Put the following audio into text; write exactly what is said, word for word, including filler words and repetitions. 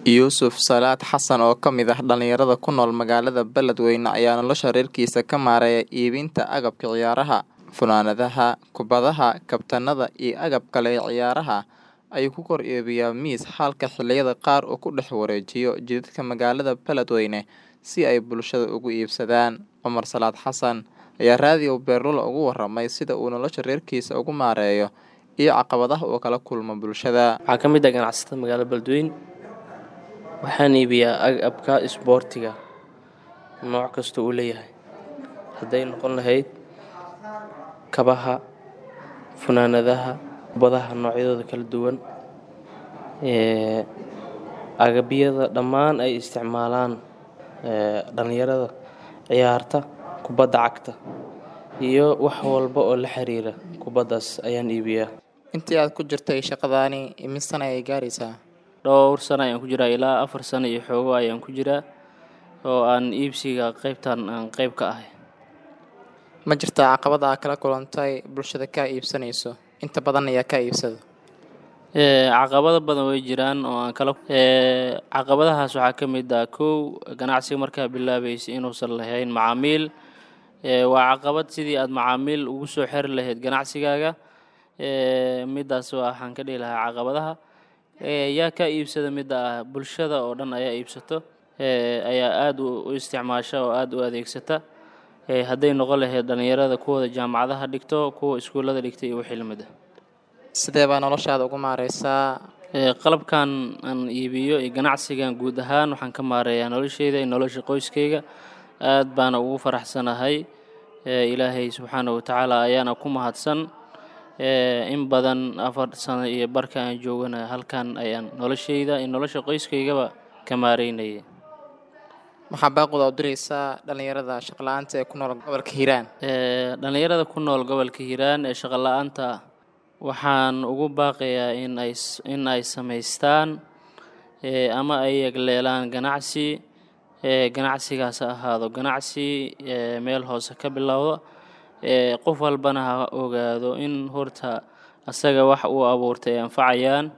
Yuusuf Salaad Xasan oo ka mid ah dhalinyarada ku nool magaalada Beledweyne ayaa nolosha reerkiisa ka maareeya iibinta agabka ciyaaraha, funaanadaha, kubbadaha, kabtanada iyo agab kale ee ciyaaraha ayuu ku kor iibiyaa miis halka xilliyada qaar uu ku dhex wareejiyo jidadka magaalada Beledweyne si ay bulshada ugu iibsadaan. Cumar Salaad Xasan ayaa raadiyo Beerlula ugu warramay sida uu nolosha reerkiisa ugu maareeyo iyo caqabadaha uu kala kulmo bulshada. Waxaa ka mid ah ganacsatada magaalada Beledweyne. Waxaan iibiyaa agabka isboortiga nooc kasta uu leeyahay, hadday noqon lahayd kabaha, funaanadaha, kubbadaha noocyadooda kala duwan, ee agabyada dhammaan ay isticmaalaan ee dhalinyarada ciyaarta kubadda cagta iyo wax walba oo la xiriira kubbadaas ayaan iibiyaa. Intii aad ku jirtay shaqadaani imise sano ayay gaaraysaa? Dhowr sano ayaan ku jiraa, ilaa afar sano iyo xoogo ayaan ku jiraa oo aan iibsiga qaybtan aan qayb ka ahay. Ma jirtaa caqabad aad kala kulantay bulshada ka iibsanayso? Inta badan ayaa ka iibsada. Ee caqabado badan way jiraan oo aan kala ee caqabadahaas waxaa ka mid ah kow ganacsiga markaa bilaabaysa inuusan lahayn macaamiil. ee waa caqabad sidii aad macaamiil ugu soo xiri lahayd ganacsigaaga. ee midaas waxaan ka dhihi lahaa caqabadaha ee yaa ka iibsada mid ah bulshada oo dhan ayaa iibsato ee ayaa aad u isticmaasha oo aad u adeegsata. ee hadday noqon lahayd dhalinyarada kuwada jaamacadaha dhigto, kuwa iskuulada dhigtay iyo wixii la mid ah. Sidee baa noloshaada ugu maareysaa? ee qalabkan aan iibiyo iyo ganacsigan guud ahaan waxaan ka maareeyaa noloshayda iyo nolosha qoyskayga. aad baan ugu faraxsanahay. ee Ilaahay subxaanahu wa tacaala ayaana ku mahadsan. ee in badan afar sano iyo barka aan joogana halkan ayaan noloshayda iyo nolosha qoyskaygaba ka maareynayay. Maxaa baaqooda u diraysaa dhalinyarada shaqo la'aanta ee ku nool gobolka Hiiraan? ee dhalinyarada ku nool gobolka Hiiraan ee shaqo la'aanta ah waxaan ugu baaqayaa in ay in ay samaystaan ee ama ay yagleelaan ganacsi. ee ganacsigaas ha ahaado ganacsi ee meel hoose ka bilowda. ee qof walbana ha ogaado in horta asaga wax uu abuurtay anfacayaan.